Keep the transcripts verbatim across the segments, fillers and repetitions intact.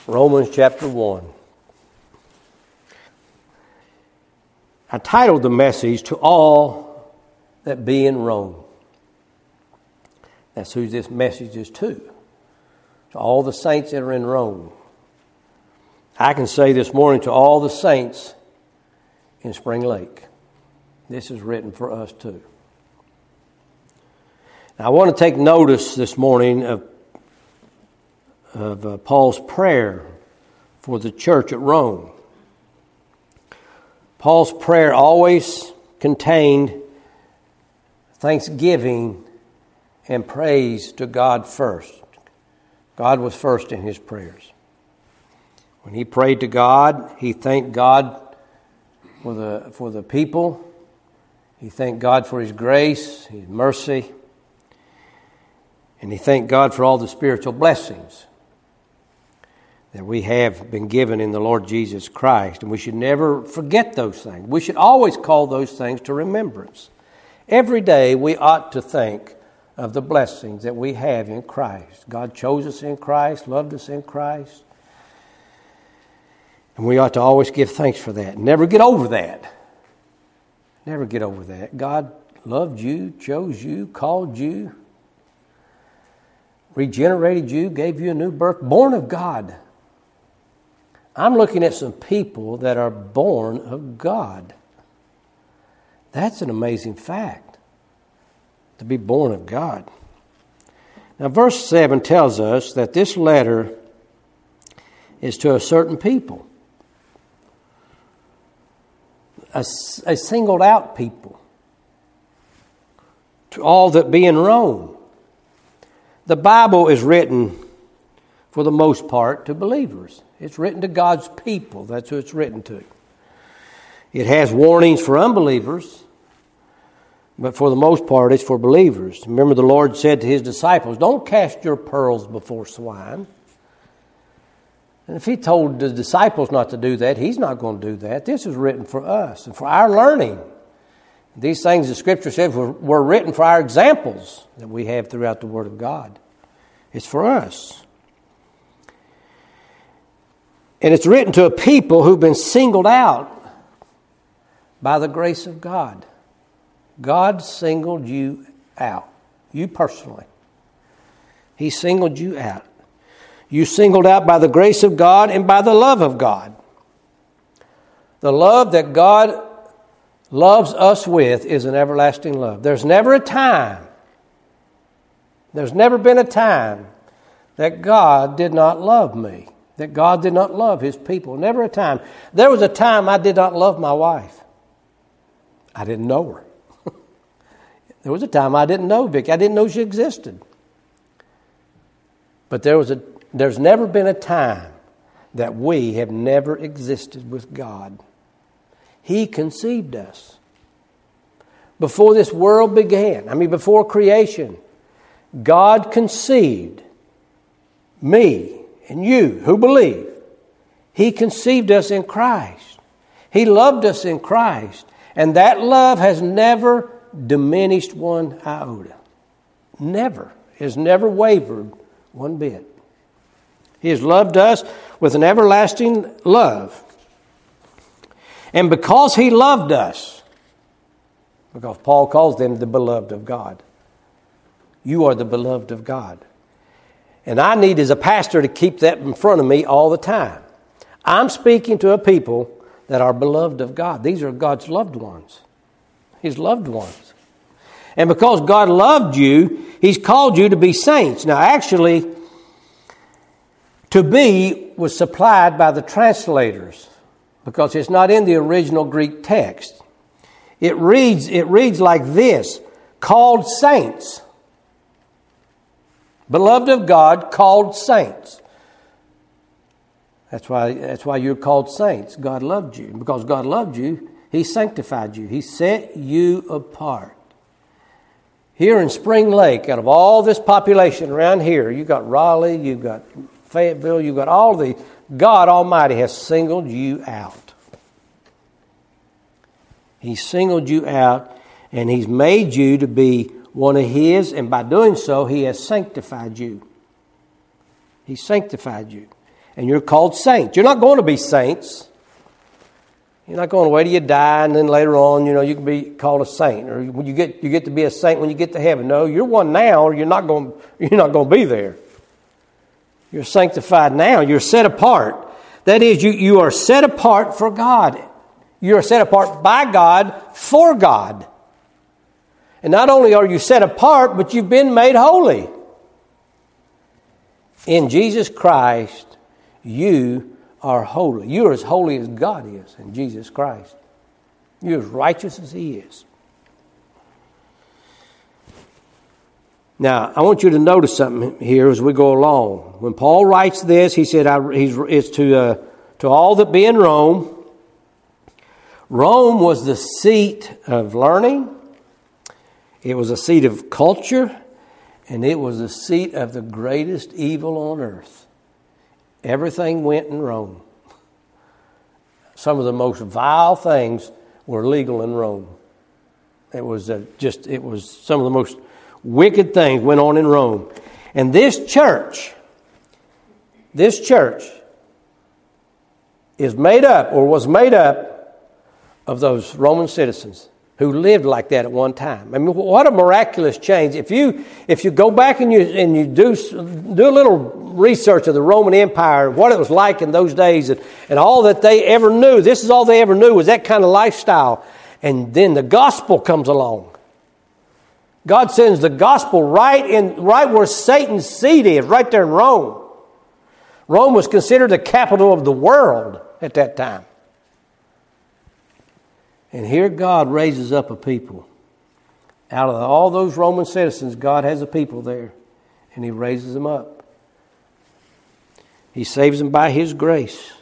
Romans chapter one. I titled the message, "To All That Be in Rome." That's who this message is to. To all the saints that are in Rome. I can say this morning to all the saints in Spring Lake. This is written for us too. Now, I want to take notice this morning of, of uh, Paul's prayer for the church at Rome. Paul's prayer always contained thanksgiving and praise to God first. God was first in his prayers. When he prayed to God, he thanked God for the for the people. He thanked God for his grace, his mercy. And he thanked God for all the spiritual blessings that we have been given in the Lord Jesus Christ. And we should never forget those things. We should always call those things to remembrance. Every day we ought to think of the blessings that we have in Christ. God chose us in Christ, loved us in Christ. And we ought to always give thanks for that. Never get over that. Never get over that. God loved you, chose you, called you, regenerated you, gave you a new birth, born of God. I'm looking at some people that are born of God. That's an amazing fact, to be born of God. Now, verse seven tells us that this letter is to a certain people, a, a singled out people, to all that be in Rome. The Bible is written, for the most part, to believers. It's written to God's people. That's who it's written to. It has warnings for unbelievers, but for the most part, it's for believers. Remember, the Lord said to his disciples, "Don't cast your pearls before swine." And if he told the disciples not to do that, he's not going to do that. This is written for us and for our learning. These things the Scripture says were, were written for our examples that we have throughout the Word of God. It's for us. And it's written to a people who've been singled out by the grace of God. God singled you out. You personally. He singled you out. You singled out by the grace of God and by the love of God. The love that God loves us with is an everlasting love. There's never a time, there's never been a time that God did not love me, that God did not love his people. Never a time. There was a time I did not love my wife. I didn't know her. There was a time I didn't know Vicky. I didn't know she existed. But there was a there's never been a time that we have never existed with God. He conceived us. Before this world began, I mean before creation, God conceived me and you who believe. He conceived us in Christ. He loved us in Christ. And that love has never diminished one iota. Never. It has never wavered one bit. He has loved us with an everlasting love. And because he loved us, because Paul calls them the beloved of God, you are the beloved of God. And I need, as a pastor, to keep that in front of me all the time. I'm speaking to a people that are beloved of God. These are God's loved ones. His loved ones. And because God loved you, he's called you to be saints. Now, actually, to be was supplied by the translators because it's not in the original Greek text. It reads, it reads like this: called saints. Beloved of God, called saints. That's why, that's why you're called saints. God loved you. Because God loved you, he sanctified you. He set you apart. Here in Spring Lake, out of all this population around here, you've got Raleigh, you've got Fayetteville, you've got all the... God Almighty has singled you out. He singled you out, and he's made you to be one of his, and by doing so, he has sanctified you. He sanctified you. And you're called saints. You're not going to be saints. You're not going to wait till you die and then later on, you know, you can be called a saint. Or when you get you get to be a saint when you get to heaven. No, you're one now or you're not going you're not going to be there. You're sanctified now. You're set apart. That is, you, you are set apart for God. You are set apart by God for God. And not only are you set apart, but you've been made holy. In Jesus Christ, you are holy. You are as holy as God is in Jesus Christ. You're as righteous as He is. Now, I want you to notice something here as we go along. When Paul writes this, he said, I, he's, it's to, uh, to all that be in Rome. Rome was the seat of learning. It was a seat of culture. And it was the seat of the greatest evil on earth. Everything went in Rome. Some of the most vile things were legal in Rome. It was uh, just, it was some of the most wicked things went on in Rome. And this church, this church is made up or was made up of those Roman citizens who lived like that at one time. I mean, what a miraculous change. If you if you go back and you and you do do a little research of the Roman Empire, what it was like in those days, and, and all that they ever knew, this is all they ever knew was that kind of lifestyle. And then the gospel comes along. God sends the gospel right in right where Satan's seat is, right there in Rome. Rome was considered the capital of the world at that time. And here God raises up a people. Out of all those Roman citizens, God has a people there. And He raises them up. He saves them by His grace.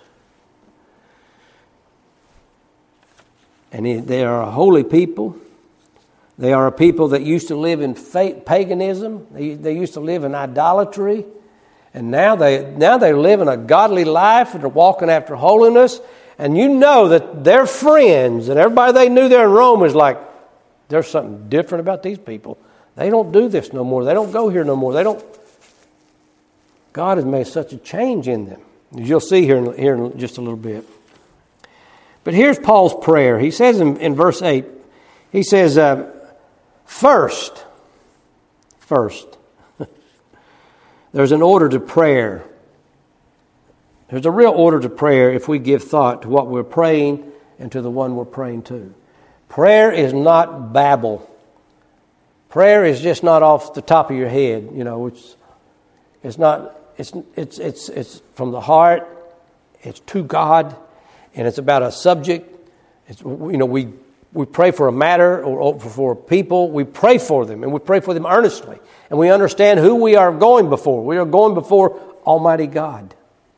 And he, they are a holy people. They are a people that used to live in paganism. They, they used to live in idolatry. And now they now they're living a godly life and they're walking after holiness. And you know that their friends and everybody they knew there in Rome is like, there's something different about these people. They don't do this no more. They don't go here no more. They don't. God has made such a change in them. As you'll see here in, here in just a little bit. But here's Paul's prayer. He says in, in verse eight, he says, uh, first, first, there's an order to prayer. There's a real order to prayer if we give thought to what we're praying and to the one we're praying to. Prayer is not babble. Prayer is just not off the top of your head. You know, it's it's not it's it's it's it's from the heart. It's to God, and it's about a subject. It's you know we we pray for a matter or for people. We pray for them, and we pray for them earnestly, and we understand who we are going before. We are going before Almighty God.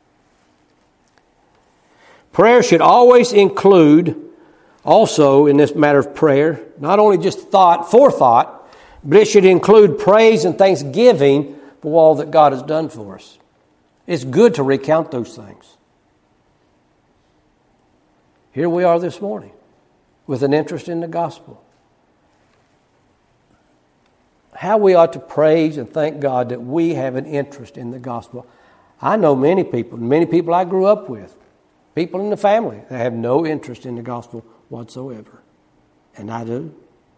Prayer should always include, also in this matter of prayer, not only just thought, forethought, but it should include praise and thanksgiving for all that God has done for us. It's good to recount those things. Here we are this morning with an interest in the gospel. How we ought to praise and thank God that we have an interest in the gospel. I know many people, many people I grew up with, people in the family that have no interest in the gospel whatsoever. And I do.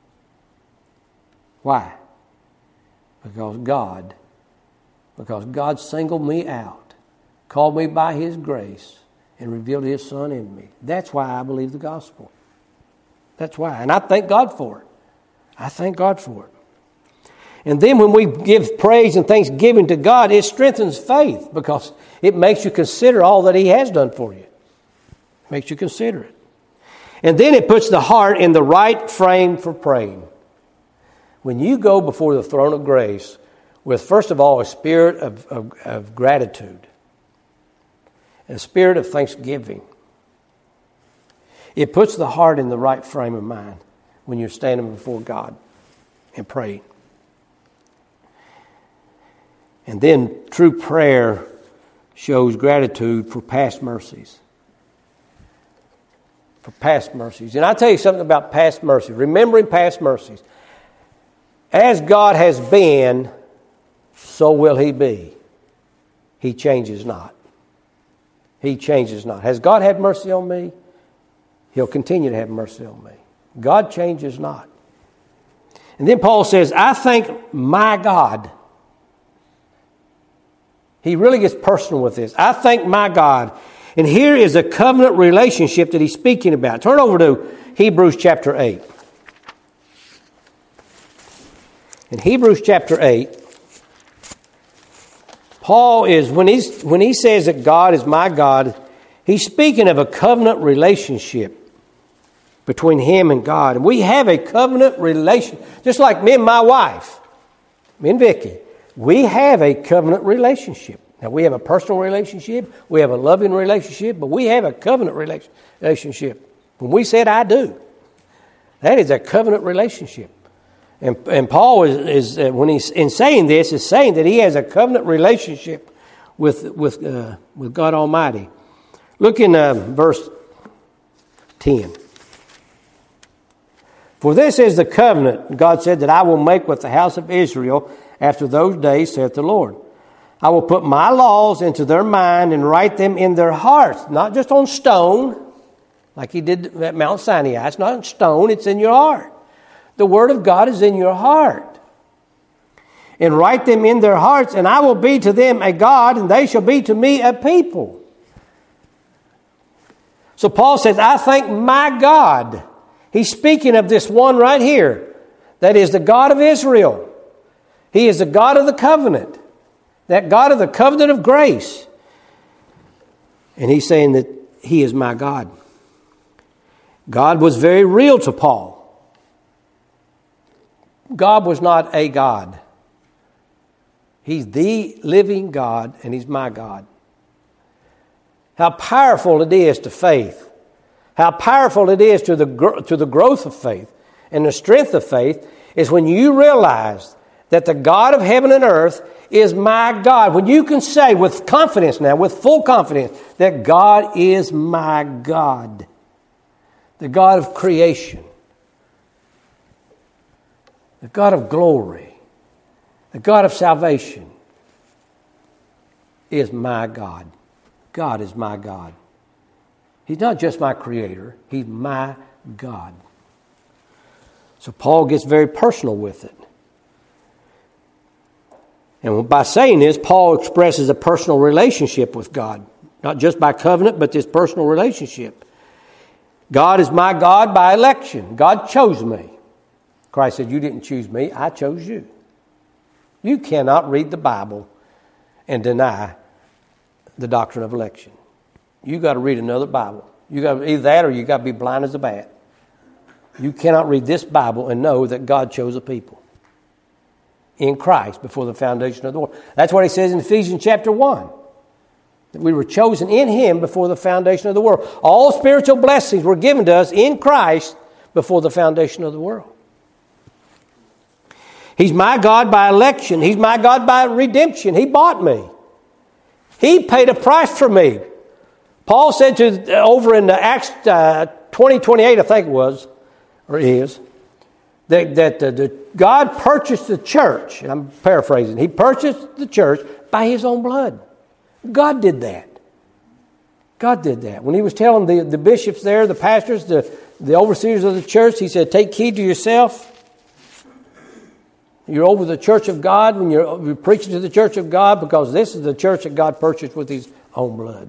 Why? Because God, because God singled me out, called me by His grace, and revealed His Son in me. That's why I believe the gospel. That's why. And I thank God for it. I thank God for it. And then when we give praise and thanksgiving to God, it strengthens faith because it makes you consider all that He has done for you. Makes you consider it. And then it puts the heart in the right frame for praying. When you go before the throne of grace with, first of all, a spirit of, of, of gratitude, and a spirit of thanksgiving, it puts the heart in the right frame of mind when you're standing before God and praying. And then true prayer shows gratitude for past mercies. For past mercies. And I'll tell you something about past mercies. Remembering past mercies. As God has been, so will He be. He changes not. He changes not. Has God had mercy on me? He'll continue to have mercy on me. God changes not. And then Paul says, I thank my God. He really gets personal with this. I thank my God. And here is a covenant relationship that he's speaking about. Turn over to Hebrews chapter eight. In Hebrews chapter eight, Paul is, when he's when he says that God is my God, he's speaking of a covenant relationship between him and God. And we have a covenant relation, just like me and my wife, me and Vicky. We have a covenant relationship. Now, we have a personal relationship, we have a loving relationship, but we have a covenant relationship. When we said I do, that is a covenant relationship. And, and Paul is, is uh, when he's in saying this, is saying that he has a covenant relationship with with uh, with God Almighty. Look in uh, verse ten. For this is the covenant, God said, that I will make with the house of Israel after those days, saith the Lord. I will put my laws into their mind and write them in their hearts, not just on stone, like he did at Mount Sinai. It's not on stone, it's in your heart. The Word of God is in your heart. And write them in their hearts, and I will be to them a God, and they shall be to me a people. So Paul says, I thank my God. He's speaking of this one right here. That is the God of Israel. He is the God of the covenant. That God of the covenant of grace. And he's saying that he is my God. God was very real to Paul. God was not a God. He's the living God, and he's my God. How powerful it is to faith. How powerful it is to the, to the growth of faith and the strength of faith is when you realize that the God of heaven and earth is my God. When you can say with confidence now, with full confidence, that God is my God. The God of creation. The God of glory, the God of salvation is my God. God is my God. He's not just my creator, he's my God. So Paul gets very personal with it. And by saying this, Paul expresses a personal relationship with God. Not just by covenant, but this personal relationship. God is my God by election. God chose me. Christ said, you didn't choose me, I chose you. You cannot read the Bible and deny the doctrine of election. You got to read another Bible. You got either that or you got to be blind as a bat. You cannot read this Bible and know that God chose a people in Christ before the foundation of the world. That's what he says in Ephesians chapter one. That we were chosen in him before the foundation of the world. All spiritual blessings were given to us in Christ before the foundation of the world. He's my God by election. He's my God by redemption. He bought me. He paid a price for me. Paul said to over in Acts uh, twenty twenty-eight, I think it was, or is, that, that uh, the, God purchased the church. And I'm paraphrasing. He purchased the church by his own blood. God did that. God did that. When he was telling the, the bishops there, the pastors, the, the overseers of the church, he said, take heed to yourself. You're over the church of God when you're, you're preaching to the church of God, because this is the church that God purchased with his own blood.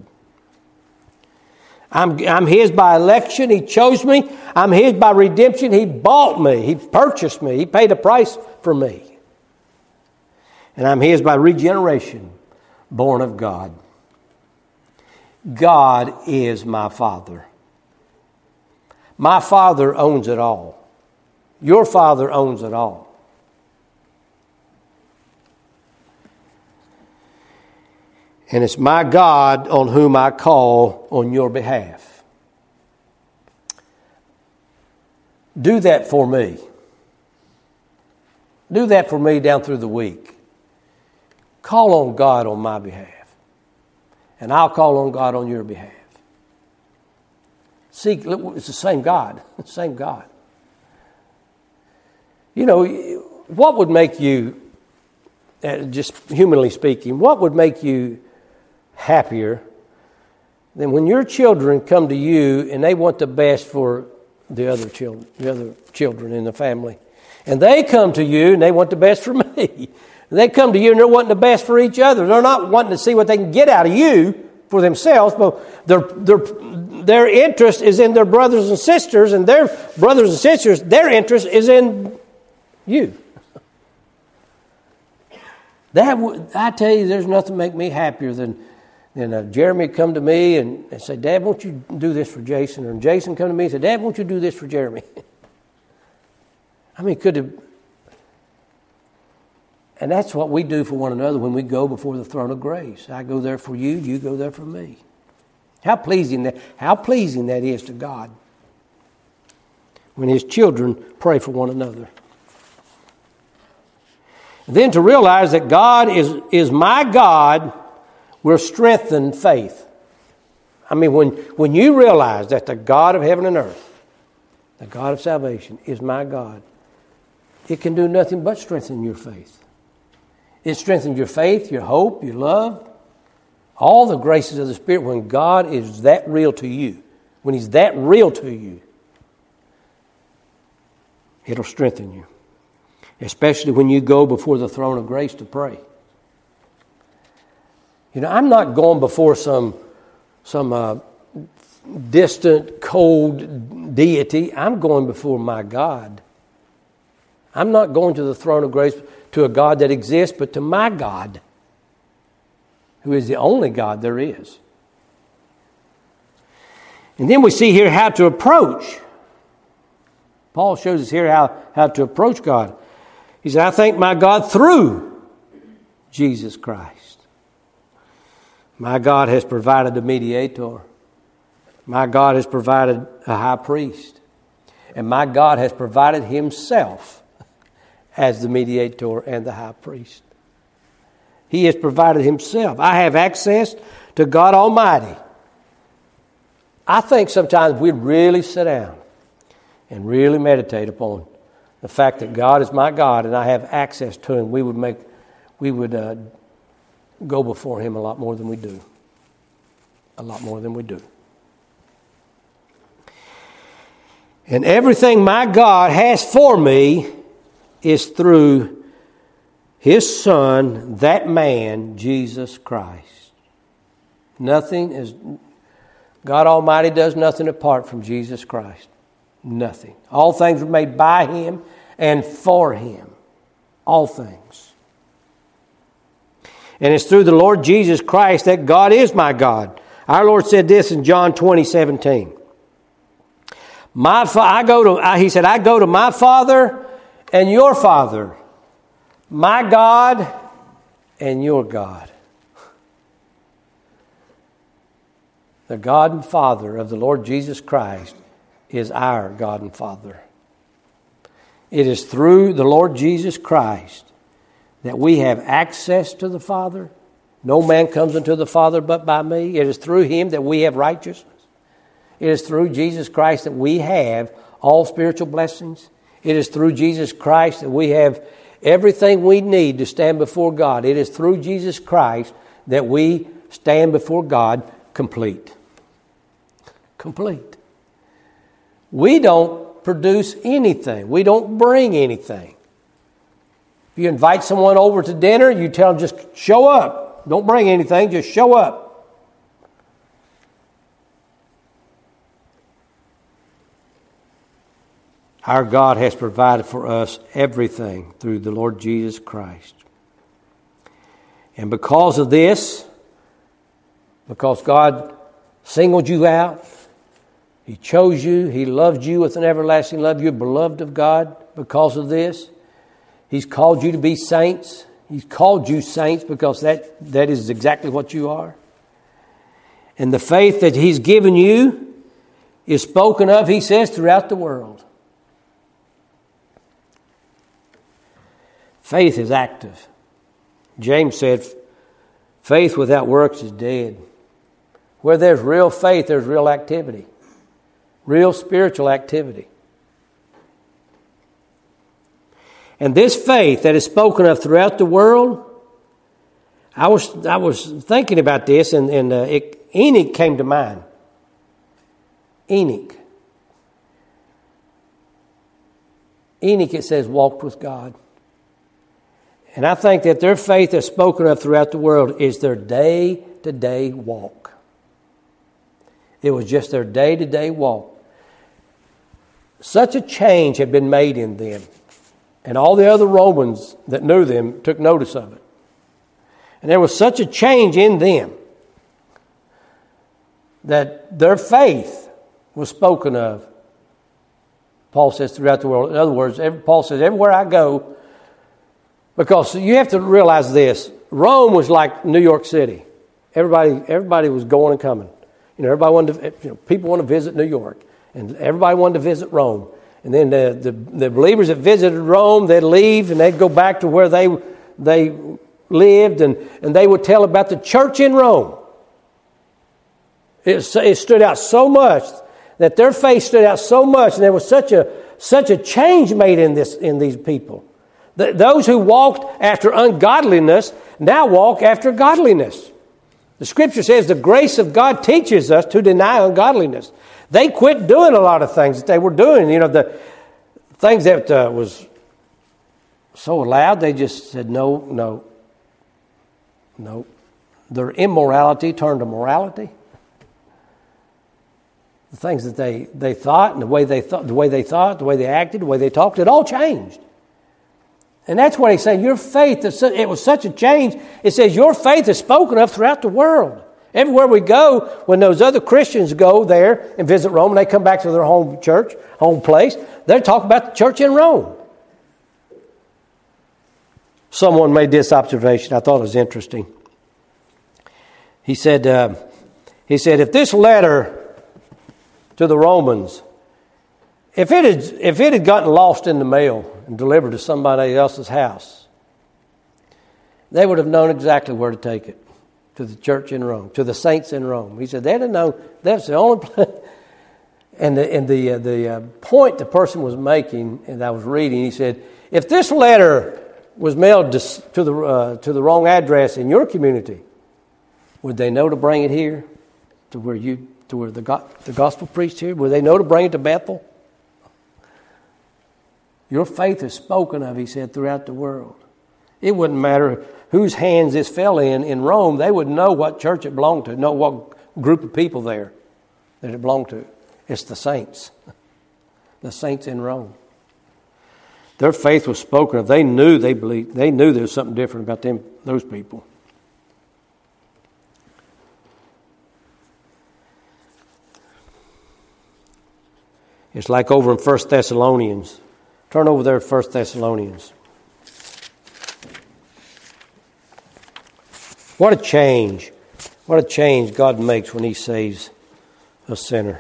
I'm, I'm his by election. He chose me. I'm his by redemption. He bought me. He purchased me. He paid a price for me. And I'm his by regeneration, born of God. God is my Father. My Father owns it all. Your Father owns it all. And it's my God on whom I call on your behalf. Do that for me. Do that for me down through the week. Call on God on my behalf. And I'll call on God on your behalf. See, it's the same God. It's the same God. You know, what would make you, just humanly speaking, what would make you happier then when your children come to you and they want the best for the other children, the other children in the family, and they come to you and they want the best for me, they come to you and they're wanting the best for each other. They're not wanting to see what they can get out of you for themselves, but their their their interest is in their brothers and sisters, and their brothers and sisters, their interest is in you. That would, I tell you, there's nothing make me happier than than uh, Jeremy come to me and, and say, "Dad, won't you do this for Jason?" Or Jason come to me and say, "Dad, won't you do this for Jeremy?" I mean, could have. And that's what we do for one another when we go before the throne of grace. I go there for you, you go there for me. How pleasing that, how pleasing that is to God when His children pray for one another. And then to realize that God is, is my God will strengthen faith. I mean, when, when you realize that the God of heaven and earth, the God of salvation, is my God, it can do nothing but strengthen your faith. It strengthens your faith, your hope, your love, all the graces of the Spirit when God is that real to you. When He's that real to you, it'll strengthen you. Especially when you go before the throne of grace to pray. You know, I'm not going before some, some uh, distant, cold deity. I'm going before my God. I'm not going to the throne of grace to a God that exists, but to my God, who is the only God there is. And then we see here how to approach. Paul shows us here how, how to approach God. He said, I thank my God through Jesus Christ. My God has provided a mediator. My God has provided a high priest. And my God has provided Himself as the mediator and the high priest. He has provided Himself. I have access to God Almighty. I think sometimes we'd really sit down and really meditate upon the fact that God is my God and I have access to Him. We would make, we would uh, go before Him a lot more than we do. A lot more than we do. And everything my God has for me is through His Son, that man, Jesus Christ. Nothing is, God Almighty does nothing apart from Jesus Christ. Nothing. All things were made by Him and for Him. All things. And it's through the Lord Jesus Christ that God is my God. Our Lord said this in John twenty seventeen. My fa- I go to, I, He said, I go to my Father and your Father, my God and your God. The God and Father of the Lord Jesus Christ is our God and Father. It is through the Lord Jesus Christ that we have access to the Father. No man comes unto the Father but by me. It is through Him that we have righteousness. It is through Jesus Christ that we have all spiritual blessings. It is through Jesus Christ that we have everything we need to stand before God. It is through Jesus Christ that we stand before God complete. Complete. We don't produce anything. We don't bring anything. If you invite someone over to dinner, you tell them just show up. Don't bring anything, just show up. Our God has provided for us everything through the Lord Jesus Christ. And because of this, because God singled you out, He chose you, He loved you with an everlasting love, you're beloved of God because of this. He's called you to be saints. He's called you saints because that, that is exactly what you are. And the faith that He's given you is spoken of, He says, throughout the world. Faith is active. James said, faith without works is dead. Where there's real faith, there's real activity. Real spiritual activity. And this faith that is spoken of throughout the world, I was I was thinking about this, and, and uh, it, Enoch came to mind. Enoch. Enoch, it says, walked with God. And I think that their faith that's spoken of throughout the world is their day-to-day walk. It was just their day-to-day walk. Such a change had been made in them. And all the other Romans that knew them took notice of it. And there was such a change in them that their faith was spoken of, Paul says, throughout the world. In other words, every, Paul says, everywhere I go, because you have to realize this, Rome was like New York City. Everybody everybody was going and coming. You know, everybody wanted to, you know, people want to visit New York, and everybody wanted to visit Rome. And then the, the, the believers that visited Rome, they'd leave and they'd go back to where they they lived, and, and they would tell about the church in Rome. It, it stood out so much that their faith stood out so much, and there was such a such a change made in this in these people. The, those who walked after ungodliness now walk after godliness. The Scripture says the grace of God teaches us to deny ungodliness. They quit doing a lot of things that they were doing. You know, the things that uh, was so loud, they just said, no, no, no. Their immorality turned to morality. The things that they, they thought and the way they thought, the way they thought, the way they acted, the way they talked, it all changed. And that's what he's saying. Your faith, it was such a change. It says your faith is spoken of throughout the world. Everywhere we go, when those other Christians go there and visit Rome, and they come back to their home church, home place, they talk about the church in Rome. Someone made this observation. I thought it was interesting. He said, uh, he said, if this letter to the Romans, if it had, if it had gotten lost in the mail and delivered to somebody else's house, they would have known exactly where to take it. To the church in Rome, to the saints in Rome. He said they didn't know. That's the only place. And the and the uh, the uh, point the person was making, and I was reading, he said, if this letter was mailed to, to the uh, to the wrong address in your community, would they know to bring it here, to where you to where the go- the gospel preached here? Would they know to bring it to Bethel? Your faith is spoken of, he said, throughout the world. It wouldn't matter whose hands this fell in in Rome. They would know what church it belonged to, know what group of people there that it belonged to. It's the saints. The saints in Rome. Their faith was spoken of. They knew they believed. They knew there was something different about them, those people. It's like over in First Thessalonians. Turn over there to First Thessalonians. What a change. What a change God makes when He saves a sinner.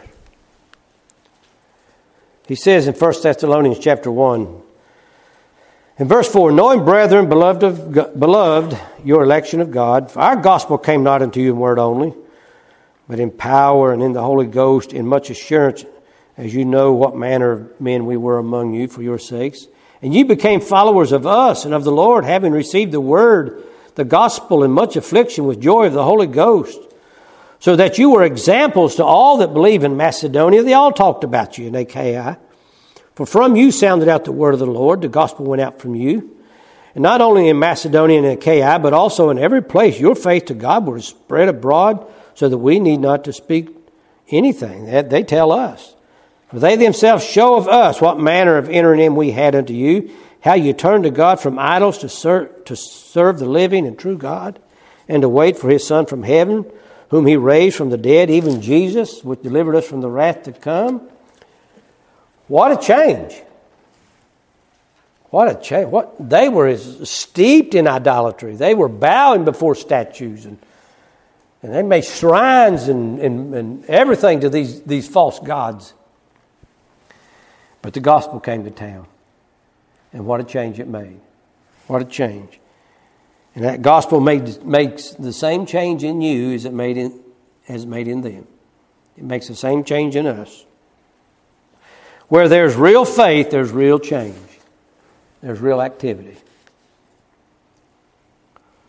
He says in First Thessalonians chapter one, in verse four, knowing, brethren, beloved, of God, beloved, your election of God, for our gospel came not unto you in word only, but in power and in the Holy Ghost, in much assurance, as you know what manner of men we were among you for your sakes. And ye became followers of us and of the Lord, having received the word, the gospel, in much affliction with joy of the Holy Ghost, so that you were examples to all that believe in Macedonia. They all talked about you in Achaia. For from you sounded out the word of the Lord. The gospel went out from you. And not only in Macedonia and Achaia, but also in every place your faith to God was spread abroad, so that we need not to speak anything. That they tell us. For they themselves show of us what manner of entering in we had unto you, how you turned to God from idols to serve, to serve the living and true God, and to wait for His Son from heaven, whom He raised from the dead, even Jesus, which delivered us from the wrath to come. What a change. What a change. What they were as steeped in idolatry. They were bowing before statues, and and they made shrines and, and, and everything to these, these false gods. But the gospel came to town. And what a change it made. What a change. And that gospel made, makes the same change in you as it made in, as it made in them. It makes the same change in us. Where there's real faith, there's real change. There's real activity.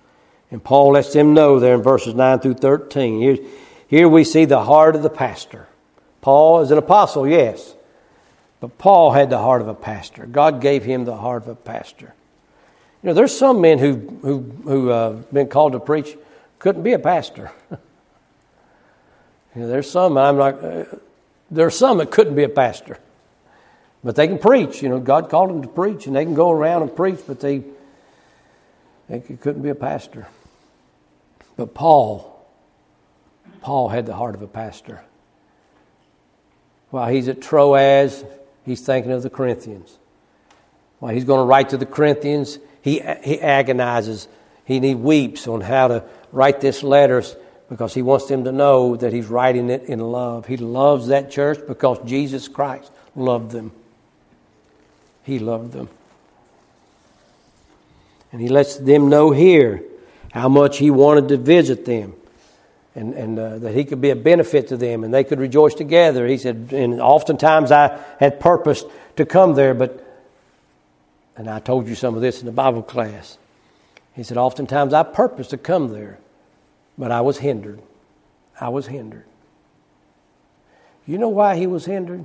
And Paul lets them know there in verses nine through thirteen. Here, here we see the heart of the pastor. Paul is an apostle, yes. But Paul had the heart of a pastor. God gave him the heart of a pastor. You know, there's some men who who who uh, been called to preach couldn't be a pastor. You know, there's some I'm not. Uh, there's some that couldn't be a pastor, but they can preach. You know, God called them to preach, and they can go around and preach, but they they couldn't be a pastor. But Paul, Paul had the heart of a pastor. While he's at Troas, he's thinking of the Corinthians. While he's going to write to the Corinthians, he he agonizes. He, he weeps on how to write this letter because he wants them to know that he's writing it in love. He loves that church because Jesus Christ loved them. He loved them. And he lets them know here how much he wanted to visit them. And, and uh, that he could be a benefit to them and they could rejoice together. He said, and oftentimes I had purposed to come there, but, and I told you some of this in the Bible class. He said, oftentimes I purposed to come there, but I was hindered. I was hindered. You know why he was hindered?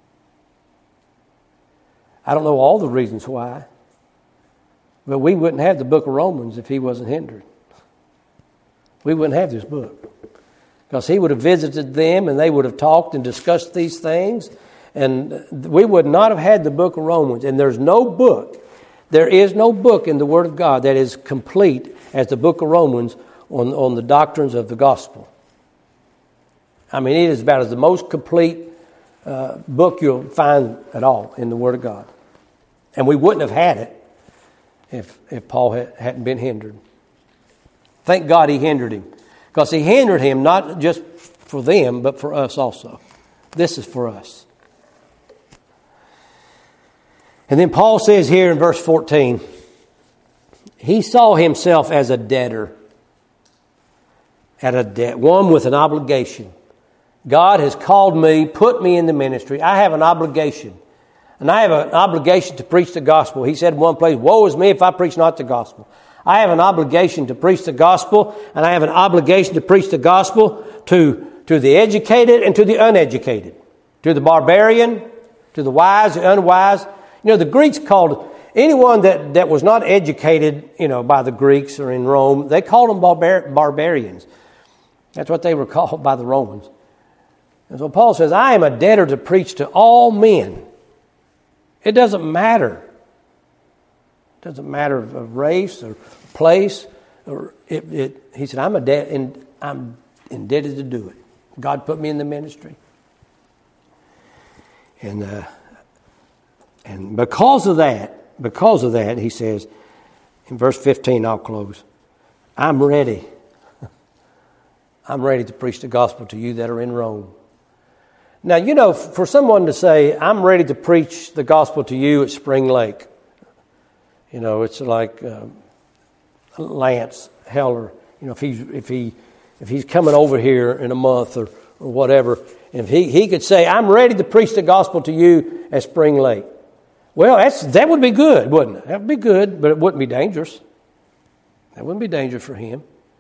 I don't know all the reasons why, but we wouldn't have the book of Romans if he wasn't hindered. We wouldn't have this book. Because he would have visited them and they would have talked and discussed these things. And we would not have had the book of Romans. And there's no book, there is no book in the Word of God that is complete as the book of Romans on, on the doctrines of the gospel. I mean, it is about as the most complete uh, book you'll find at all in the Word of God. And we wouldn't have had it if, if Paul had, hadn't been hindered. Thank God he hindered him. Because he hindered him not just for them, but for us also. This is for us. And then Paul says here in verse fourteen, he saw himself as a debtor. At a debt, one with an obligation. God has called me, put me in the ministry. I have an obligation. And I have an obligation to preach the gospel. He said in one place, woe is me if I preach not the gospel. I have an obligation to preach the gospel, and I have an obligation to preach the gospel to, to the educated and to the uneducated, to the barbarian, to the wise, the unwise. You know, the Greeks called anyone that, that was not educated, you know, by the Greeks or in Rome, they called them barbar- barbarians. That's what they were called by the Romans. And so Paul says, I am a debtor to preach to all men. It doesn't matter. It doesn't matter of race or place. Or it, it, he said, I'm a debt, and I'm indebted to do it. God put me in the ministry. And uh, and because of that, because of that, he says, in verse fifteen, I'll close, I'm ready. I'm ready to preach the gospel to you that are in Rome. Now, you know, for someone to say, I'm ready to preach the gospel to you at Spring Lake, you know, it's like uh, Lance Heller. You know, if he's if he if he's coming over here in a month or, or whatever, if he, he could say, I'm ready to preach the gospel to you at Spring Lake. Well, that's that would be good, wouldn't it? That would be good, but it wouldn't be dangerous. That wouldn't be dangerous for him.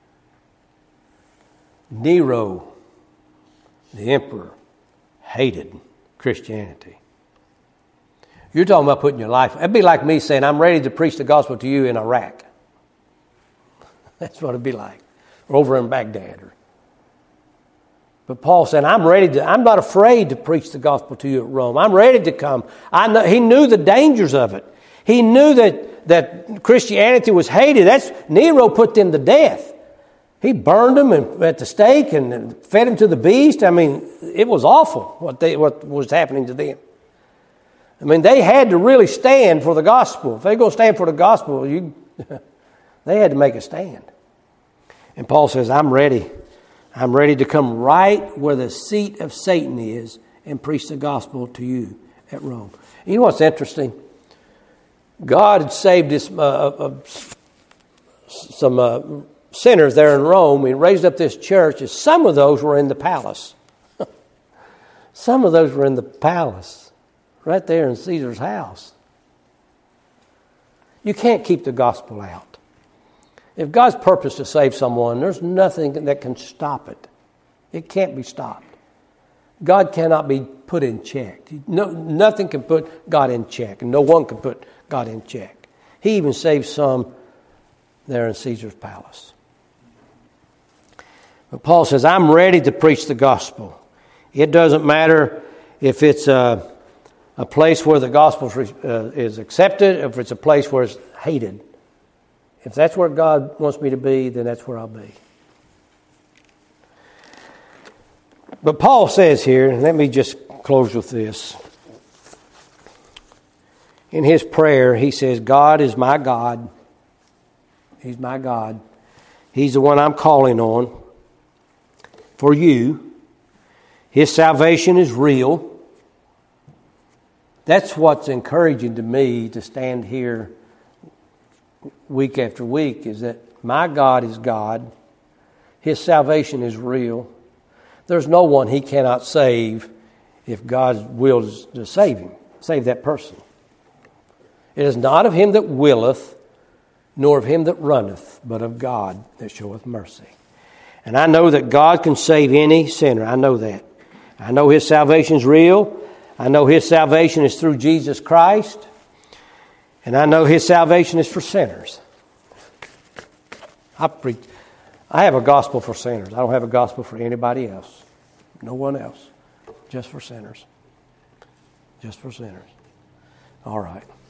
Nero, the emperor, hated Christianity. You're talking about putting your life. It'd be like me saying, I'm ready to preach the gospel to you in Iraq. That's what it'd be like. Or over in Baghdad. Or, but Paul said, I'm ready to, I'm not afraid to preach the gospel to you at Rome. I'm ready to come. I know, he knew the dangers of it. He knew that, that Christianity was hated. That's Nero put them to death. He burned them and, at the stake and fed them to the beast. I mean, it was awful what they what was happening to them. I mean, they had to really stand for the gospel. If they're going to stand for the gospel, you, they had to make a stand. And Paul says, I'm ready. I'm ready to come right where the seat of Satan is and preach the gospel to you at Rome. You know what's interesting? God had saved this, uh, uh, some uh, sinners there in Rome. He raised up this church. And some of those were in the palace. Some of those were in the palace. Right there in Caesar's house. You can't keep the gospel out. If God's purpose to save someone, there's nothing that can stop it. It can't be stopped. God cannot be put in check. No, nothing can put God in check, and no one can put God in check. He even saved some there in Caesar's palace. But Paul says, I'm ready to preach the gospel. It doesn't matter if it's a, a place where the gospel uh, is accepted, if it's a place where it's hated. If that's where God wants me to be, then that's where I'll be. But Paul says here, and let me just close with this. In his prayer, he says, God is my God. He's my God. He's the one I'm calling on for you. His salvation is real. That's what's encouraging to me to stand here week after week, is that my God is God. His salvation is real. There's no one he cannot save if God wills to save him, save that person. It is not of him that willeth, nor of him that runneth, but of God that showeth mercy. And I know that God can save any sinner. I know that. I know his salvation is real. I know his salvation is through Jesus Christ. And I know his salvation is for sinners. I preach. I have a gospel for sinners. I don't have a gospel for anybody else. No one else. Just for sinners. Just for sinners. All right.